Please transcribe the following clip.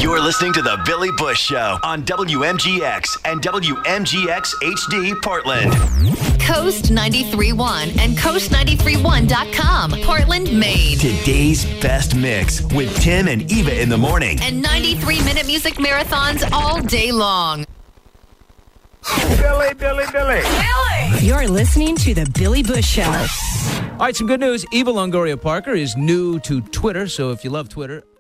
You're listening to The Billy Bush Show on WMGX and WMGX HD Portland. Coast 93.1 and Coast931.com, Portland, Maine. Today's best mix with Tim and Eva in the morning. And 93-minute music marathons all day long. Billy. You're listening to The Billy Bush Show. All right, some good news. Eva Longoria Parker is new to Twitter, so if you love Twitter,